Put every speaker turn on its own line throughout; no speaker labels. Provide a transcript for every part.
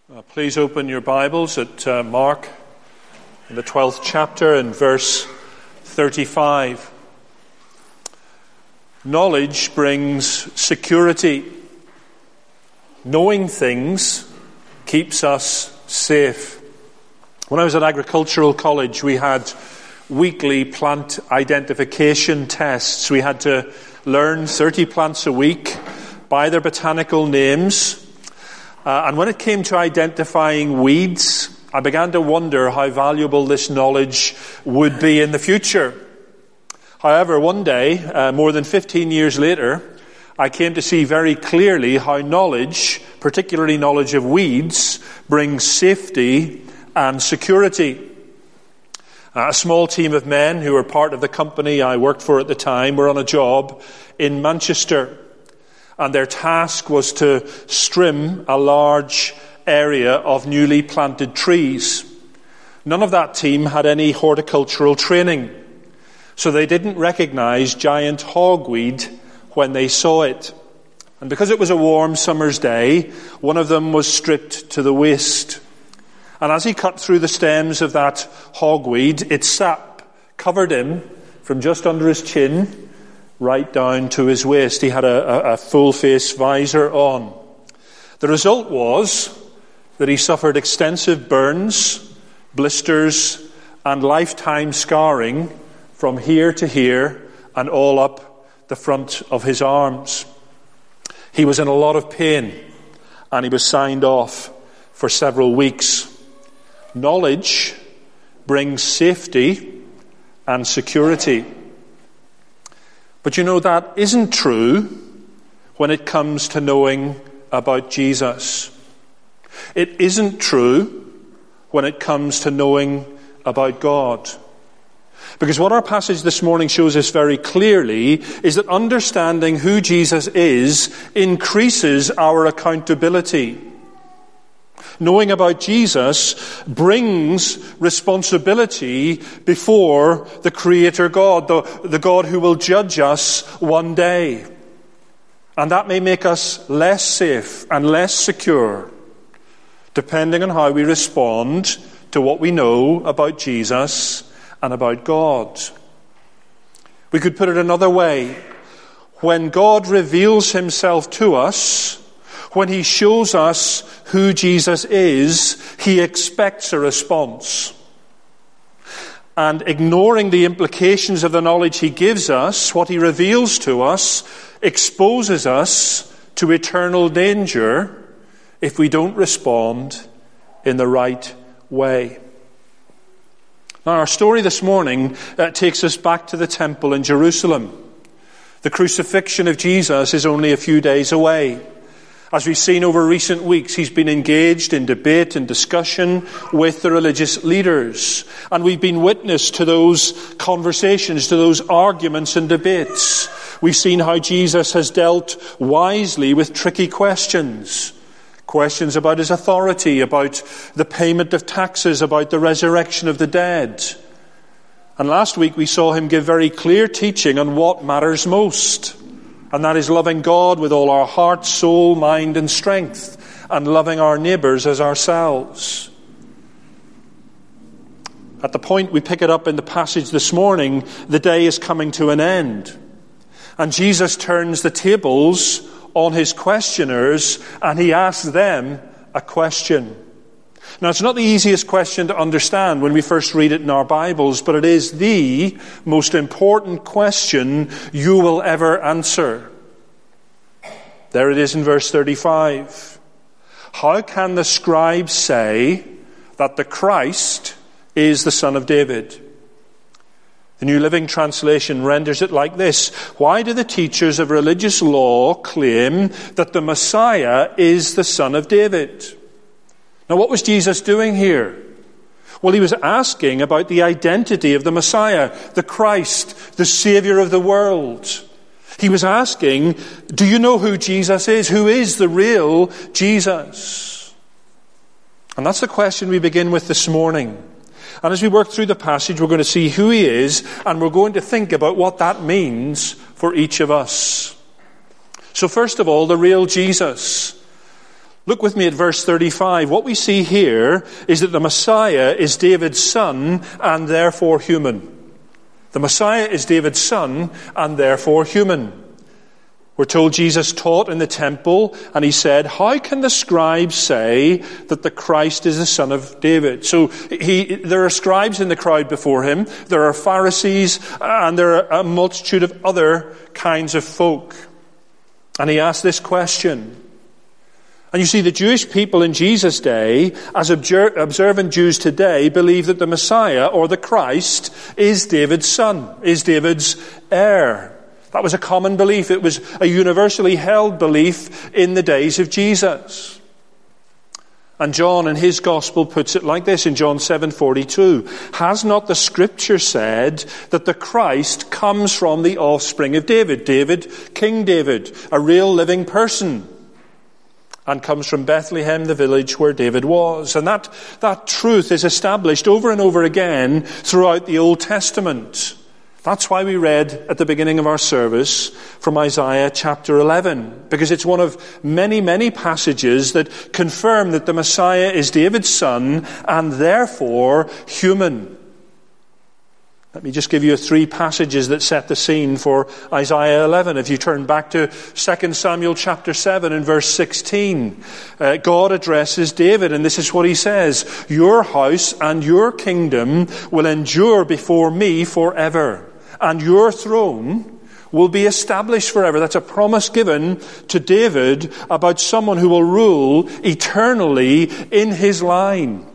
Please open your Bibles at Mark in the 12th chapter and verse 35. Knowledge brings security. Knowing things keeps us safe. When I was at agricultural college, we had weekly plant identification tests. We had to learn 30 plants a week by their botanical names. And when it came to identifying weeds, I began to wonder how valuable this knowledge would be in the future. However, one day, more than 15 years later, I came to see very clearly how knowledge, particularly knowledge of weeds, brings safety and security. A small team of men who were part of the company I worked for at the time were on a job in Manchester. And their task was to trim a large area of newly planted trees. None of that team had any horticultural training, so they didn't recognize giant hogweed when they saw it. And because it was a warm summer's day, one of them was stripped to the waist. And as he cut through the stems of that hogweed, its sap covered him from just under his chin right down to his waist. He had a full-face visor on. The result was that he suffered extensive burns, blisters, and lifetime scarring from here to here and all up the front of his arms. He was in a lot of pain, and he was signed off for several weeks. Knowledge brings safety and security. But you know, that isn't true when it comes to knowing about Jesus. It isn't true when it comes to knowing about God. Because what our passage this morning shows us very clearly is that understanding who Jesus is increases our accountability. Knowing about Jesus brings responsibility before the Creator God, the God who will judge us one day. And that may make us less safe and less secure, depending on how we respond to what we know about Jesus and about God. We could put it another way. When God reveals himself to us, when he shows us who Jesus is, he expects a response. And ignoring the implications of the knowledge he gives us, what he reveals to us, exposes us to eternal danger if we don't respond in the right way. Now, our story this morning takes us back to the temple in Jerusalem. The crucifixion of Jesus is only a few days away. As we've seen over recent weeks, he's been engaged in debate and discussion with the religious leaders. And we've been witness to those conversations, to those arguments and debates. We've seen how Jesus has dealt wisely with tricky questions. Questions about his authority, about the payment of taxes, about the resurrection of the dead. And last week we saw him give very clear teaching on what matters most. And that is loving God with all our heart, soul, mind and strength, and loving our neighbours as ourselves. At the point we pick it up in the passage this morning, the day is coming to an end. And Jesus turns the tables on his questioners and he asks them a question. Now, it's not the easiest question to understand when we first read it in our Bibles, but it is the most important question you will ever answer. There it is in verse 35. How can the scribes say that the Christ is the Son of David? The New Living Translation renders it like this. Why do the teachers of religious law claim that the Messiah is the Son of David? Now, what was Jesus doing here? Well, he was asking about the identity of the Messiah, the Christ, the Savior of the world. He was asking, do you know who Jesus is? Who is the real Jesus? And that's the question we begin with this morning. And as we work through the passage, we're going to see who he is, and we're going to think about what that means for each of us. So first of all, the real Jesus. Look with me at verse 35. What we see here is that the Messiah is David's son and therefore human. The Messiah is David's son and therefore human. We're told Jesus taught in the temple, and he said, how can the scribes say that the Christ is the son of David? So there are scribes in the crowd before him, there are Pharisees, and there are a multitude of other kinds of folk. And he asked this question. And you see, the Jewish people in Jesus' day, as observant Jews today, believe that the Messiah, or the Christ, is David's son, is David's heir. That was a common belief. It was a universally held belief in the days of Jesus. And John in his gospel puts it like this in John 7:42. Has not the scripture said that the Christ comes from the offspring of David? David, King David, a real living person. And comes from Bethlehem, the village where David was. And that truth is established over and over again throughout the Old Testament. That's why we read at the beginning of our service from Isaiah chapter 11, because it's one of many, many passages that confirm that the Messiah is David's son and therefore human. Let me just give you 3 passages that set the scene for Isaiah 11. If you turn back to 2 Samuel chapter 7 and verse 16, God addresses David, and this is what he says: your house and your kingdom will endure before me forever, and your throne will be established forever. That's a promise given to David about someone who will rule eternally in his line.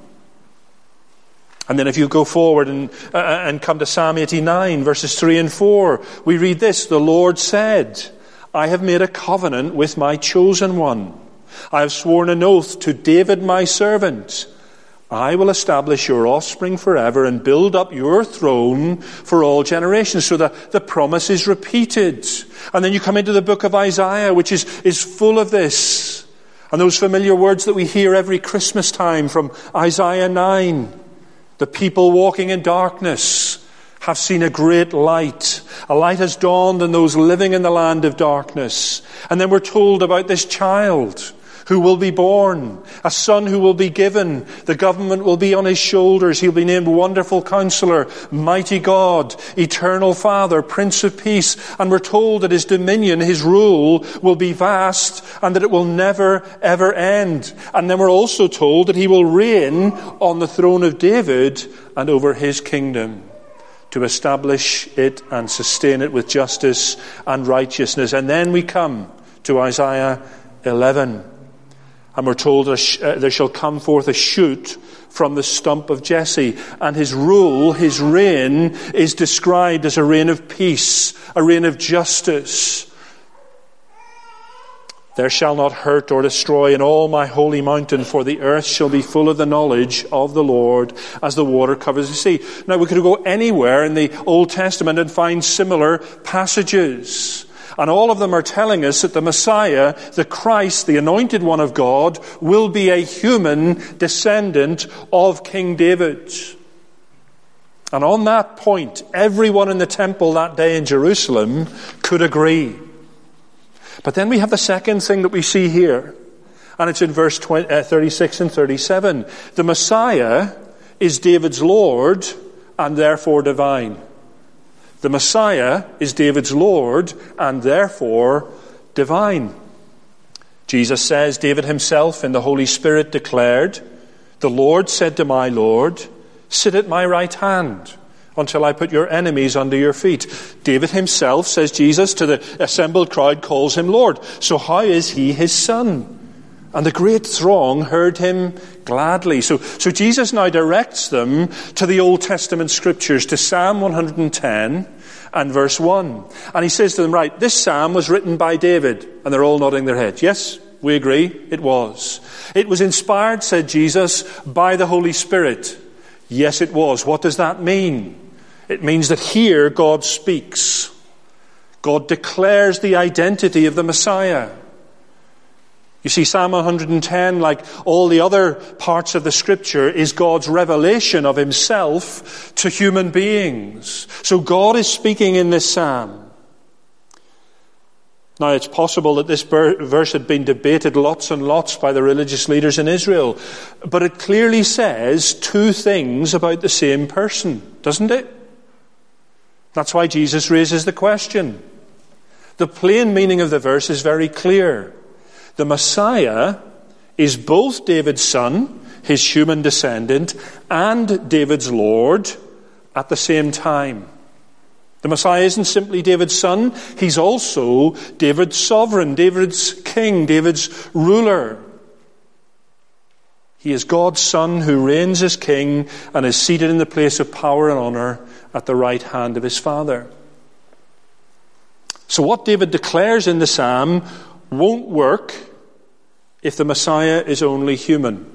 And then if you go forward and come to Psalm 89, verses 3 and 4, we read this: the Lord said, I have made a covenant with my chosen one. I have sworn an oath to David my servant. I will establish your offspring forever and build up your throne for all generations. So the promise is repeated. And then you come into the book of Isaiah, which is full of this. And those familiar words that we hear every Christmas time from Isaiah 9. The people walking in darkness have seen a great light. A light has dawned on those living in the land of darkness. And then we're told about this child who will be born, a son who will be given. The government will be on his shoulders. He'll be named Wonderful Counselor, Mighty God, Eternal Father, Prince of Peace. And we're told that his dominion, his rule, will be vast and that it will never, ever end. And then we're also told that he will reign on the throne of David and over his kingdom, to establish it and sustain it with justice and righteousness. And then we come to Isaiah 11. And we're told there shall come forth a shoot from the stump of Jesse. And his rule, his reign, is described as a reign of peace, a reign of justice. There shall not hurt or destroy in all my holy mountain, for the earth shall be full of the knowledge of the Lord as the water covers the sea. Now we could go anywhere in the Old Testament and find similar passages. And all of them are telling us that the Messiah, the Christ, the anointed one of God, will be a human descendant of King David. And on that point, everyone in the temple that day in Jerusalem could agree. But then we have the second thing that we see here. And it's in verse 36 and 37. The Messiah is David's Lord and therefore divine. The Messiah is David's Lord and therefore divine. Jesus says, David himself in the Holy Spirit declared, the Lord said to my Lord, sit at my right hand until I put your enemies under your feet. David himself, says Jesus, to the assembled crowd, calls him Lord. So how is he his son? And the great throng heard him gladly. So Jesus now directs them to the Old Testament scriptures, to Psalm 110 and verse 1. And he says to them, right, this psalm was written by David. And they're all nodding their heads. Yes, we agree, it was. It was inspired, said Jesus, by the Holy Spirit. Yes, it was. What does that mean? It means that here God speaks. God declares the identity of the Messiah. You see, Psalm 110, like all the other parts of the scripture, is God's revelation of himself to human beings. So God is speaking in this psalm. Now, it's possible that this verse had been debated lots and lots by the religious leaders in Israel, but it clearly says two things about the same person, doesn't it? That's why Jesus raises the question. The plain meaning of the verse is very clear. The Messiah is both David's son, his human descendant, and David's Lord at the same time. The Messiah isn't simply David's son, he's also David's sovereign, David's king, David's ruler. He is God's son who reigns as king and is seated in the place of power and honor at the right hand of his Father. So what David declares in the psalm won't work if the Messiah is only human.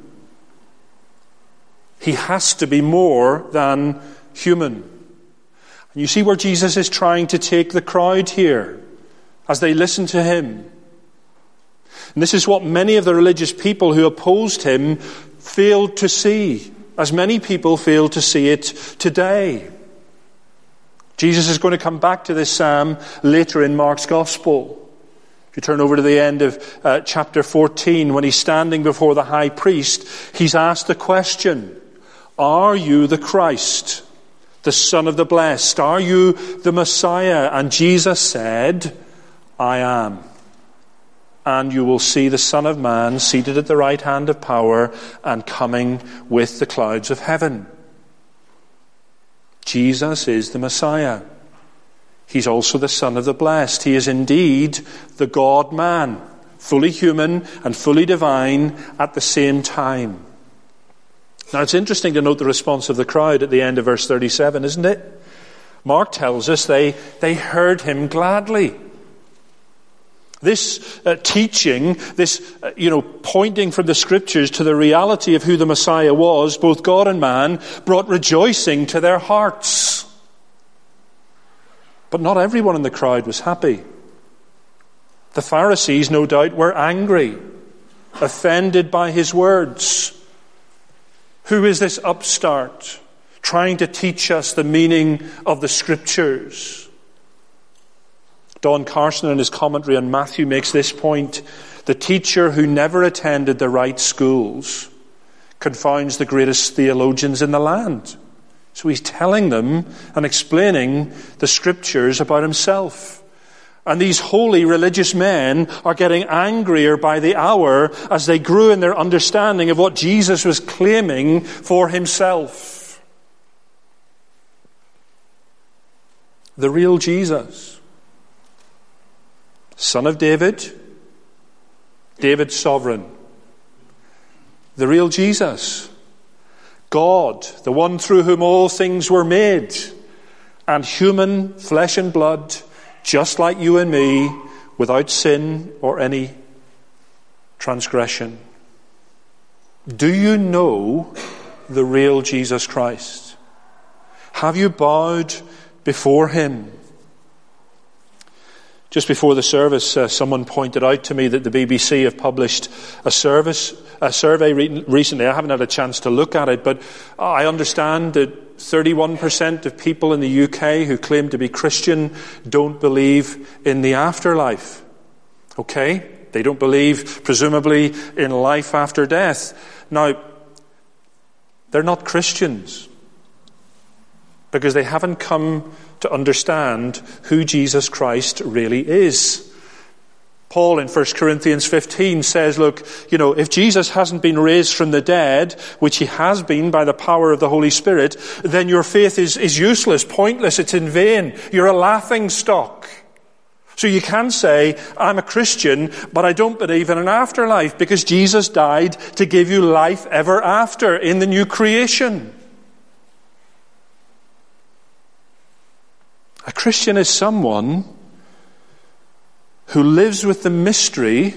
He has to be more than human. And you see where Jesus is trying to take the crowd here as they listen to him. And this is what many of the religious people who opposed him failed to see, as many people fail to see it today. Jesus is going to come back to this psalm later in Mark's Gospel. If you turn over to the end of chapter 14, when he's standing before the high priest, he's asked the question, "Are you the Christ, the Son of the Blessed? Are you the Messiah?" And Jesus said, "I am. And you will see the Son of Man seated at the right hand of power and coming with the clouds of heaven." Jesus is the Messiah. He's also the Son of the Blessed. He is indeed the God-man, fully human and fully divine at the same time. Now, it's interesting to note the response of the crowd at the end of verse 37, isn't it? Mark tells us they heard him gladly. This teaching, this pointing from the Scriptures to the reality of who the Messiah was, both God and man, brought rejoicing to their hearts. But not everyone in the crowd was happy. The Pharisees, no doubt, were angry, offended by his words. Who is this upstart trying to teach us the meaning of the Scriptures? Don Carson, in his commentary on Matthew, makes this point: the teacher who never attended the right schools confounds the greatest theologians in the land. So he's telling them and explaining the Scriptures about himself. And these holy religious men are getting angrier by the hour as they grew in their understanding of what Jesus was claiming for himself. The real Jesus, Son of David, David's sovereign. The real Jesus, God, the one through whom all things were made, and human, flesh and blood, just like you and me, without sin or any transgression. Do you know the real Jesus Christ? Have you bowed before him? Just before the service, someone pointed out to me that the BBC have published a survey recently. I haven't had a chance to look at it, but I understand that 31% of people in the UK who claim to be Christian don't believe in the afterlife. Okay? They don't believe, presumably, in life after death. Now, they're not Christians because they haven't come to understand who Jesus Christ really is. Paul in 1 Corinthians 15 says, look, if Jesus hasn't been raised from the dead, which he has been by the power of the Holy Spirit, then your faith is useless, pointless, it's in vain. You're a laughing stock. So you can say, I'm a Christian, but I don't believe in an afterlife because Jesus died to give you life ever after in the new creation. A Christian is someone who lives with the mystery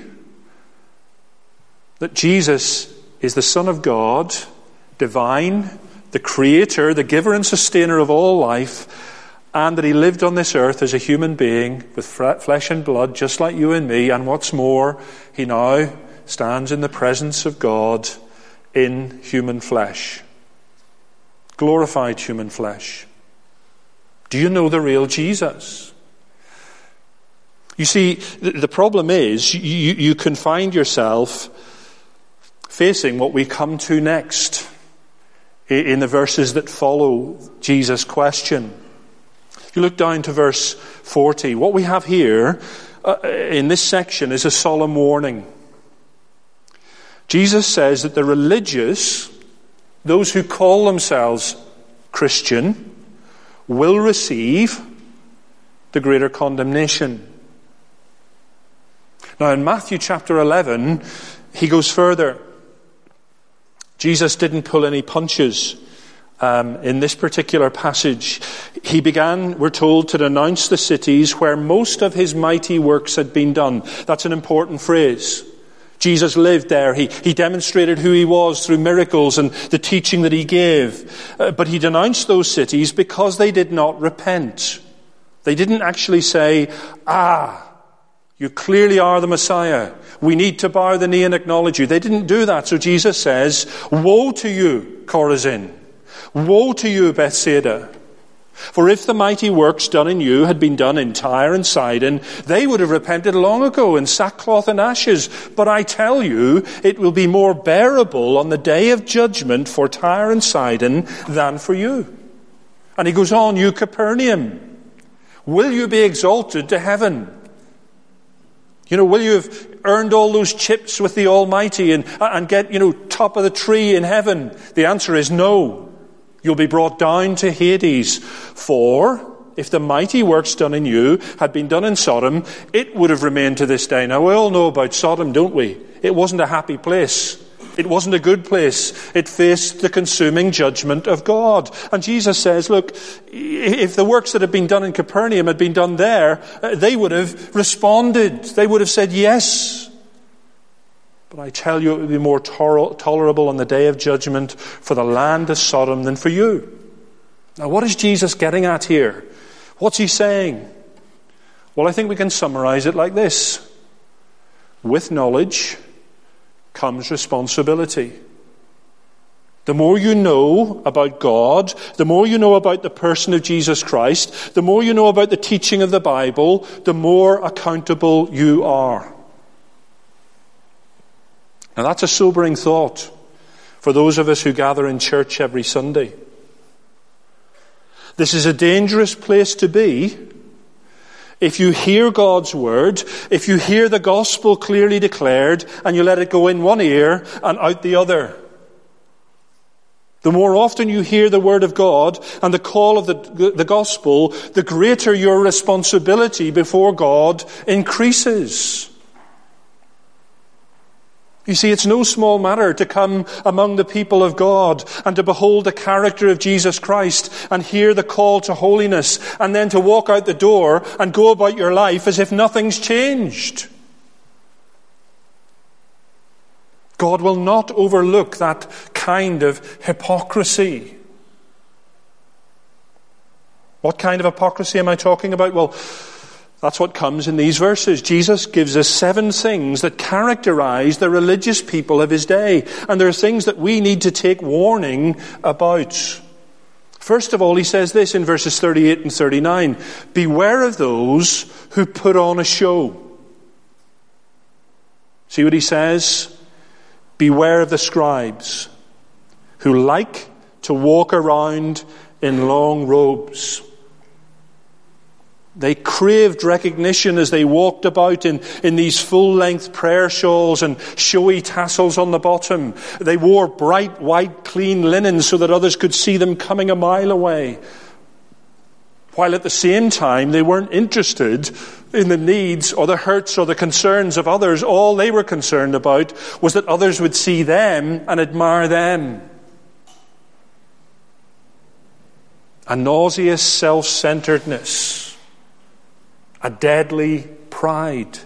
that Jesus is the Son of God, divine, the Creator, the giver and sustainer of all life, and that he lived on this earth as a human being with flesh and blood, just like you and me, and what's more, he now stands in the presence of God in human flesh, glorified human flesh. Do you know the real Jesus? You see, the problem is you can find yourself facing what we come to next in the verses that follow Jesus' question. If you look down to verse 40, what we have here in this section is a solemn warning. Jesus says that the religious, those who call themselves Christian, will receive the greater condemnation. Now in Matthew chapter 11, he goes further. Jesus didn't pull any punches in this particular passage. He began, we're told, to denounce the cities where most of his mighty works had been done. That's an important phrase. Jesus lived there. He demonstrated who he was through miracles and the teaching that he gave. But he denounced those cities because they did not repent. They didn't actually say, you clearly are the Messiah. We need to bow the knee and acknowledge you. They didn't do that. So Jesus says, woe to you, Chorazin. Woe to you, Bethsaida. For if the mighty works done in you had been done in Tyre and Sidon, they would have repented long ago in sackcloth and ashes. But I tell you, it will be more bearable on the day of judgment for Tyre and Sidon than for you. And he goes on, you Capernaum, will you be exalted to heaven? Will you have earned all those chips with the Almighty and get, top of the tree in heaven? The answer is no. You'll be brought down to Hades. For if the mighty works done in you had been done in Sodom, it would have remained to this day. Now we all know about Sodom, don't we? It wasn't a happy place. It wasn't a good place. It faced the consuming judgment of God. And Jesus says, look, if the works that had been done in Capernaum had been done there, they would have responded. They would have said yes. But I tell you, it would be more tolerable on the day of judgment for the land of Sodom than for you. Now, what is Jesus getting at here? What's he saying? Well, I think we can summarize it like this. With knowledge comes responsibility. The more you know about God, the more you know about the person of Jesus Christ, the more you know about the teaching of the Bible, the more accountable you are. Now that's a sobering thought for those of us who gather in church every Sunday. This is a dangerous place to be if you hear God's word, if you hear the gospel clearly declared, and you let it go in one ear and out the other. The more often you hear the word of God and the call of the gospel, the greater your responsibility before God increases. You see, it's no small matter to come among the people of God and to behold the character of Jesus Christ and hear the call to holiness and then to walk out the door and go about your life as if nothing's changed. God will not overlook that kind of hypocrisy. What kind of hypocrisy am I talking about? Well, that's what comes in these verses. Jesus gives us 7 things that characterize the religious people of his day. And there are things that we need to take warning about. First of all, he says this in verses 38 and 39. Beware of those who put on a show. See what he says? Beware of the scribes who like to walk around in long robes. They craved recognition as they walked about in these full-length prayer shawls and showy tassels on the bottom. They wore bright, white, clean linen so that others could see them coming a mile away. While at the same time, they weren't interested in the needs or the hurts or the concerns of others. All they were concerned about was that others would see them and admire them. A nauseous self-centeredness. A deadly pride.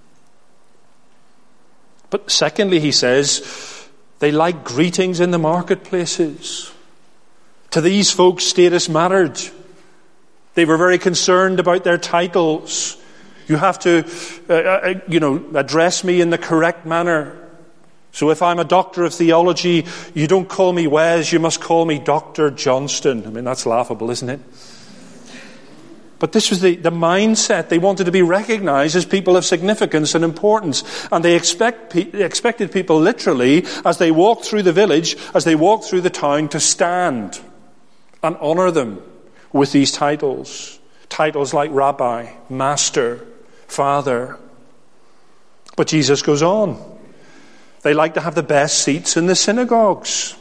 But secondly, he says, they like greetings in the marketplaces. To these folks, status mattered. They were very concerned about their titles. You have to, address me in the correct manner. So if I'm a doctor of theology, you don't call me Wes, you must call me Dr. Johnston. I mean, that's laughable, isn't it? But this was the mindset. They wanted to be recognized as people of significance and importance. And they expected people literally, as they walked through the village, as they walked through the town, to stand and honor them with these titles. Titles like Rabbi, Master, Father. But Jesus goes on. They like to have the best seats in the synagogues.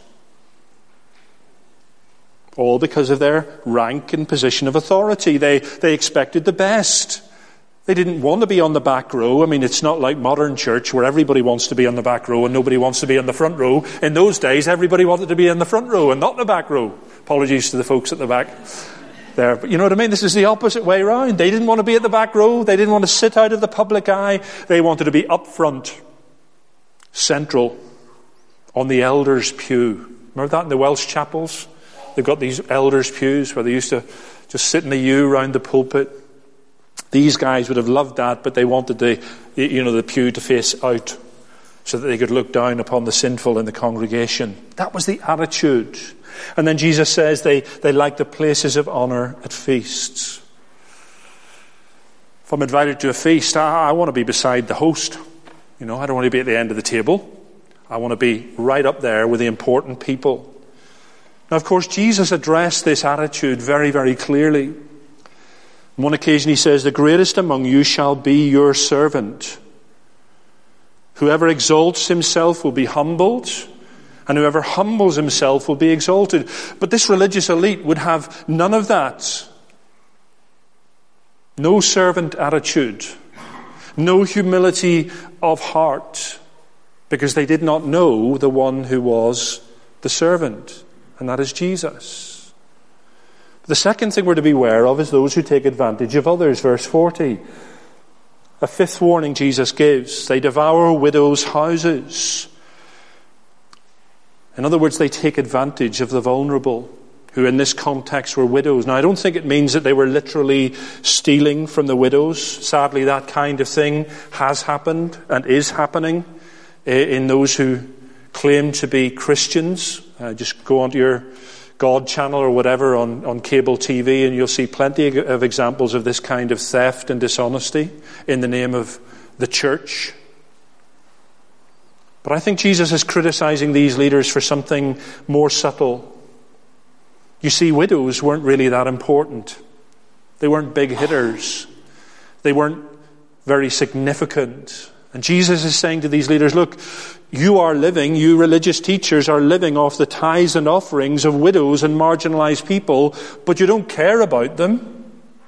All because of their rank and position of authority. They expected the best. They didn't want to be on the back row. I mean, it's not like modern church where everybody wants to be on the back row and nobody wants to be on the front row. In those days, everybody wanted to be in the front row and not the back row. Apologies to the folks at the back there. But you know what I mean? This is the opposite way around. They didn't want to be at the back row. They didn't want to sit out of the public eye. They wanted to be up front, central, on the elders' pew. Remember that in the Welsh chapels? They've got these elders' pews where they used to just sit in the yew round the pulpit. These guys would have loved that, but they wanted the pew to face out so that they could look down upon the sinful in the congregation. That was the attitude. And then Jesus says they like the places of honor at feasts. If I'm invited to a feast, I want to be beside the host. I don't want to be at the end of the table. I want to be right up there with the important people. Now, of course, Jesus addressed this attitude very, very clearly. On one occasion he says, "The greatest among you shall be your servant. Whoever exalts himself will be humbled, and whoever humbles himself will be exalted." But this religious elite would have none of that. No servant attitude. No humility of heart. Because they did not know the one who was the servant. And that is Jesus. The second thing we're to be aware of is those who take advantage of others. Verse 40. A fifth warning Jesus gives. They devour widows' houses. In other words, they take advantage of the vulnerable, who in this context were widows. Now, I don't think it means that they were literally stealing from the widows. Sadly, that kind of thing has happened and is happening in those who claim to be Christians. Just go onto your God channel or whatever on cable TV and you'll see plenty of examples of this kind of theft and dishonesty in the name of the church. But I think Jesus is criticizing these leaders for something more subtle. You see, widows weren't really that important. They weren't big hitters. They weren't very significant. And Jesus is saying to these leaders, look, you religious teachers are living off the tithes and offerings of widows and marginalized people, but you don't care about them.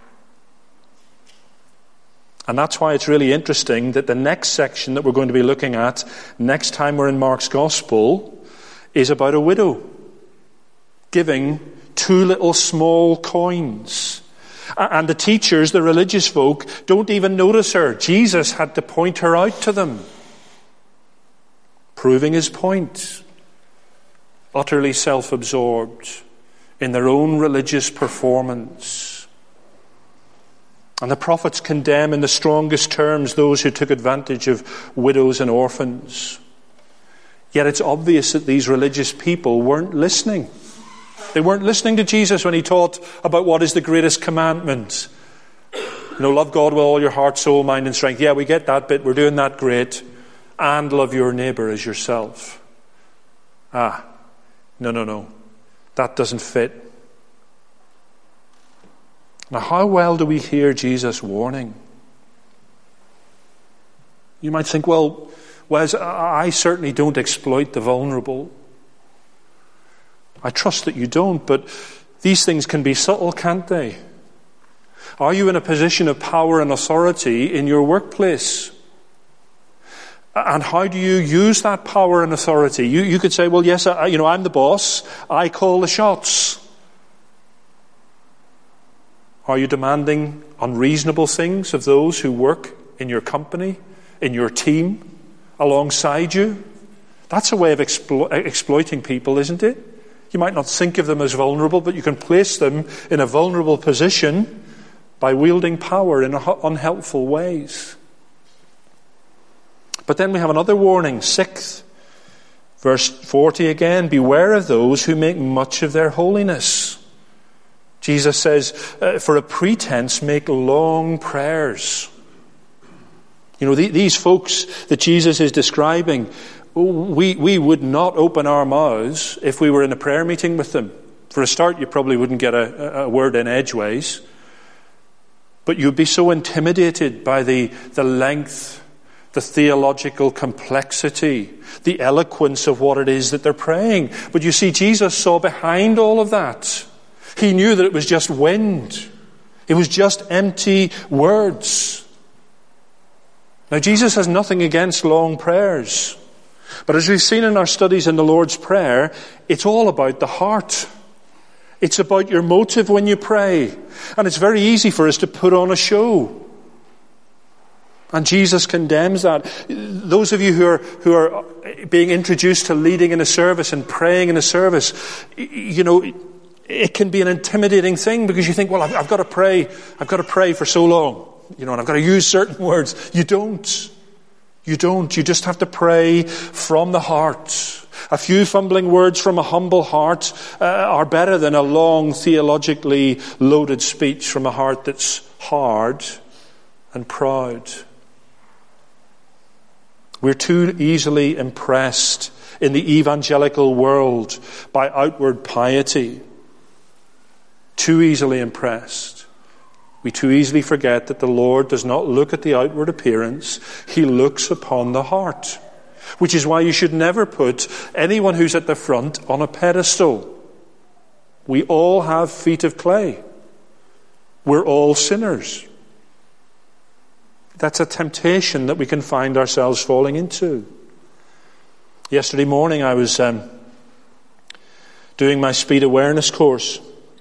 And that's why it's really interesting that the next section that we're going to be looking at next time we're in Mark's Gospel is about a widow giving 2 little small coins. And the teachers, the religious folk, don't even notice her. Jesus had to point her out to them, proving his point. Utterly self-absorbed in their own religious performance. And the prophets condemn in the strongest terms those who took advantage of widows and orphans. Yet it's obvious that these religious people weren't listening. They weren't listening to Jesus when he taught about what is the greatest commandment. Love God with all your heart, soul, mind and strength. Yeah, we get that bit. We're doing that great. And love your neighbour as yourself. No. That doesn't fit. Now, how well do we hear Jesus' warning? You might think, well, Wes, I certainly don't exploit the vulnerable. I trust that you don't, but these things can be subtle, can't they? Are you in a position of power and authority in your workplace? And how do you use that power and authority? You could say, well, yes, I'm the boss. I call the shots. Are you demanding unreasonable things of those who work in your company, in your team, alongside you? That's a way of exploiting people, isn't it? You might not think of them as vulnerable, but you can place them in a vulnerable position by wielding power in unhelpful ways. But then we have another warning, 6th, verse 40 again. Beware of those who make much of their holiness. Jesus says, for a pretense, make long prayers. You know, these folks that Jesus is describing, we would not open our mouths if we were in a prayer meeting with them. For a start, you probably wouldn't get a word in edgeways. But you'd be so intimidated by the length, the theological complexity, the eloquence of what it is that they're praying. But you see, Jesus saw behind all of that. He knew that it was just wind. It was just empty words. Now, Jesus has nothing against long prayers. But as we've seen in our studies in the Lord's Prayer, it's all about the heart. It's about your motive when you pray. And it's very easy for us to put on a show. And Jesus condemns that. Those of you who are being introduced to leading in a service and praying in a service, you know, it can be an intimidating thing because you think, well, I've got to pray. I've got to pray for so long, you know, and I've got to use certain words. You don't. You just have to pray from the heart. A few fumbling words from a humble heart are better than a long theologically loaded speech from a heart that's hard and proud. We're too easily impressed in the evangelical world by outward piety. Too easily impressed. We too easily forget that the Lord does not look at the outward appearance. He looks upon the heart. Which is why you should never put anyone who's at the front on a pedestal. We all have feet of clay. We're all sinners. That's a temptation that we can find ourselves falling into. Yesterday morning I was doing my speed awareness course.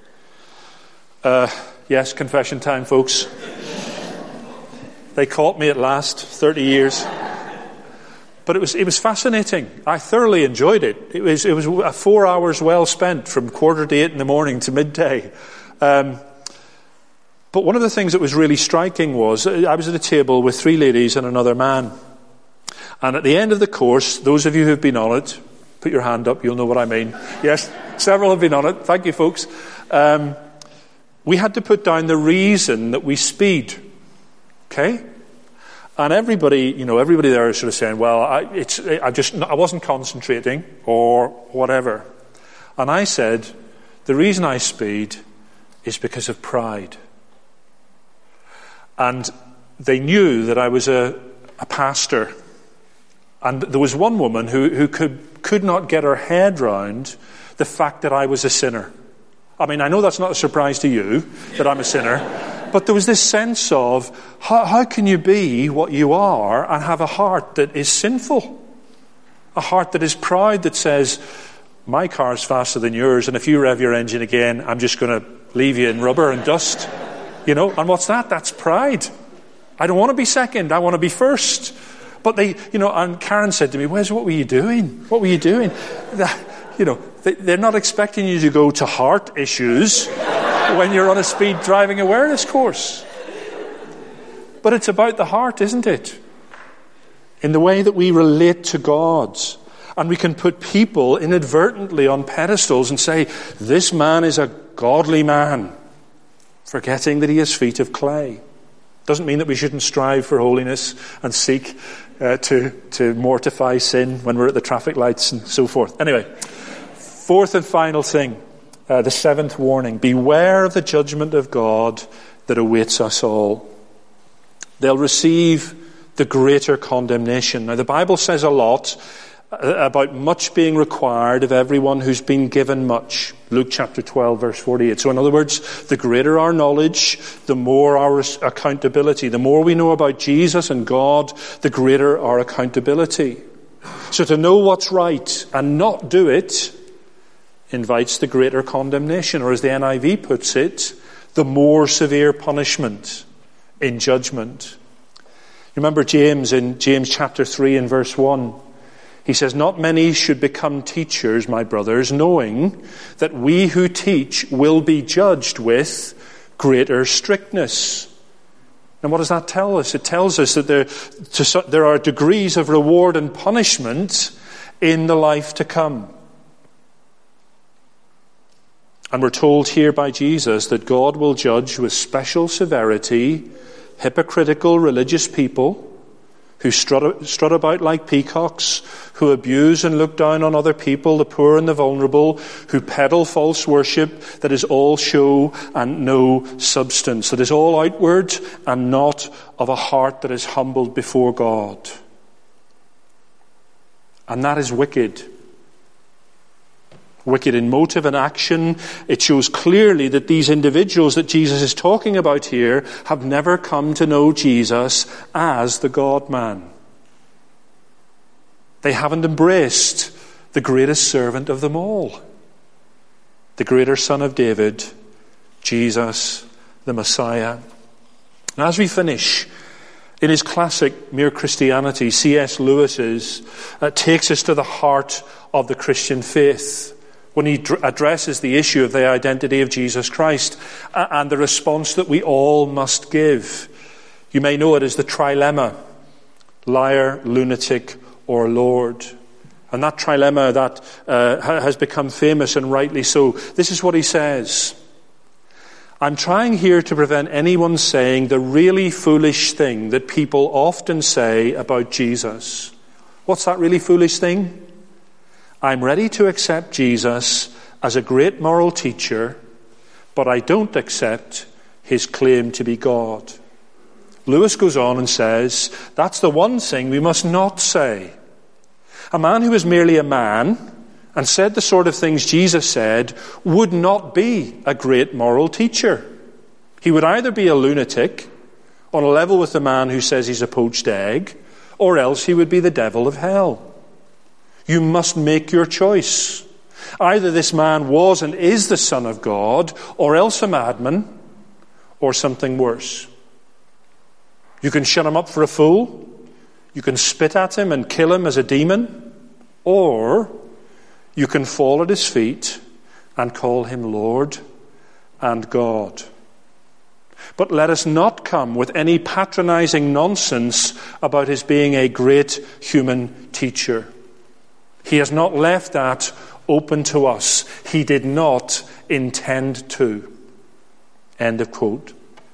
Yes, confession time, folks. They caught me at last, 30 years. But it was fascinating. I thoroughly enjoyed it. It was 4 hours well spent from 7:45 in the morning to midday. But one of the things that was really striking was I was at a table with 3 ladies and another man. And at the end of the course, those of you who've been on it, put your hand up, you'll know what I mean. Yes, several have been on it. Thank you, folks. We had to put down the reason that we speed. Okay? And everybody there is sort of saying, well, I wasn't concentrating or whatever. And I said, the reason I speed is because of pride. And they knew that I was a pastor. And there was one woman who could not get her head round the fact that I was a sinner. I mean, I know that's not a surprise to you, that I'm a sinner. But there was this sense of, how can you be what you are and have a heart that is sinful? A heart that is proud, that says, my car's faster than yours, and if you rev your engine again, I'm just going to leave you in rubber and dust. You know, and what's that? That's pride. I don't want to be second, I want to be first. But and Karen said to me, Wes, what were you doing? What were you doing? They're not expecting you to go to heart issues when you're on a speed driving awareness course. But it's about the heart, isn't it? In the way that we relate to God. And we can put people inadvertently on pedestals and say, this man is a godly man, forgetting that he has feet of clay. Doesn't mean that we shouldn't strive for holiness and seek to mortify sin when we're at the traffic lights and so forth. Anyway, fourth and final thing. The 7th warning, beware of the judgment of God that awaits us all. They'll receive the greater condemnation. Now, the Bible says a lot about much being required of everyone who's been given much. Luke chapter 12, verse 48. So in other words, the greater our knowledge, the more our accountability. The more we know about Jesus and God, the greater our accountability. So to know what's right and not do it invites the greater condemnation, or as the NIV puts it, the more severe punishment in judgment. Remember James in James chapter 3 and verse 1. He says, not many should become teachers, my brothers, knowing that we who teach will be judged with greater strictness. And what does that tell us? It tells us that there are degrees of reward and punishment in the life to come. And we're told here by Jesus that God will judge with special severity hypocritical religious people who strut about like peacocks, who abuse and look down on other people, the poor and the vulnerable, who peddle false worship that is all show and no substance, that is all outward and not of a heart that is humbled before God. And that is wicked. Wicked in motive and action. It shows clearly that these individuals that Jesus is talking about here have never come to know Jesus as the God-man. They haven't embraced the greatest servant of them all, the greater Son of David, Jesus, the Messiah. And as we finish, in his classic Mere Christianity, C.S. Lewis takes us to the heart of the Christian faith when he addresses the issue of the identity of Jesus Christ and the response that we all must give. You may know it as the trilemma: liar, lunatic, or Lord. And that trilemma that has become famous, and rightly so. This is what he says: I'm trying here to prevent anyone saying the really foolish thing that people often say about Jesus. What's that really foolish thing? I'm ready to accept Jesus as a great moral teacher, but I don't accept his claim to be God. Lewis goes on and says, that's the one thing we must not say. A man who is merely a man and said the sort of things Jesus said would not be a great moral teacher. He would either be a lunatic, on a level with the man who says he's a poached egg, or else he would be the devil of hell. You must make your choice. Either this man was and is the Son of God, or else a madman, or something worse. You can shut him up for a fool, you can spit at him and kill him as a demon, or you can fall at his feet and call him Lord and God. But let us not come with any patronizing nonsense about his being a great human teacher. He has not left that open to us. He did not intend to. End of quote.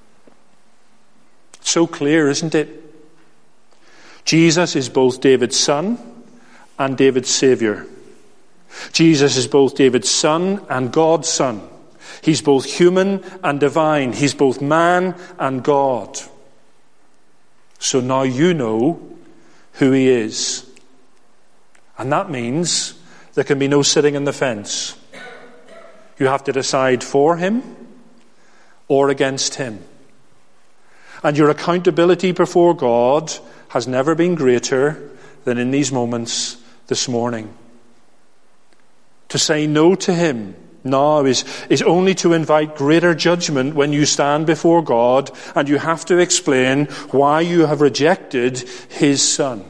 So clear, isn't it? Jesus is both David's son and David's Saviour. Jesus is both David's son and God's son. He's both human and divine. He's both man and God. So now you know who he is. And that means there can be no sitting in the fence. You have to decide for him or against him. And your accountability before God has never been greater than in these moments this morning. To say no to him now is only to invite greater judgment when you stand before God and you have to explain why you have rejected his Son.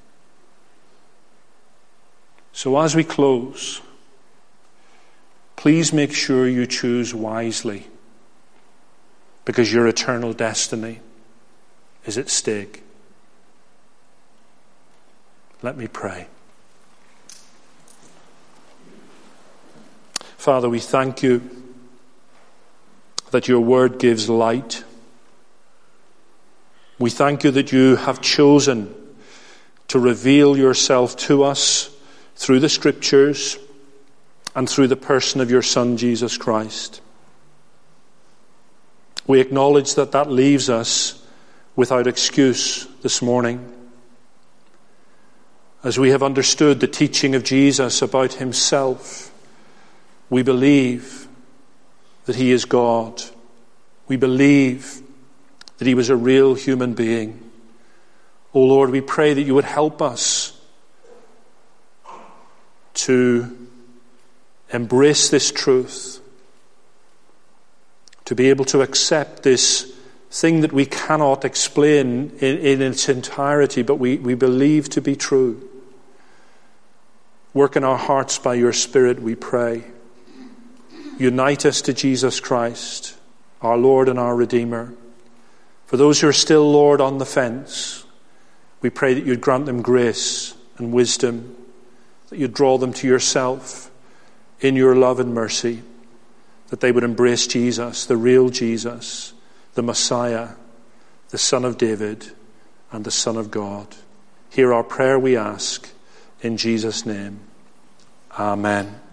So as we close, please make sure you choose wisely, because your eternal destiny is at stake. Let me pray. Father, we thank you that your word gives light. We thank you that you have chosen to reveal yourself to us through the Scriptures and through the person of your Son, Jesus Christ. We acknowledge that that leaves us without excuse this morning. As we have understood the teaching of Jesus about himself, we believe that he is God. We believe that he was a real human being. O Lord, we pray that you would help us to embrace this truth, to be able to accept this thing that we cannot explain in its entirety, but we believe to be true. Work in our hearts by your Spirit, we pray. Unite us to Jesus Christ, our Lord and our Redeemer. For those who are still, Lord, on the fence, we pray that you'd grant them grace and wisdom, that you'd draw them to yourself in your love and mercy, that they would embrace Jesus, the real Jesus, the Messiah, the Son of David and the Son of God. Hear our prayer, we ask, in Jesus' name. Amen.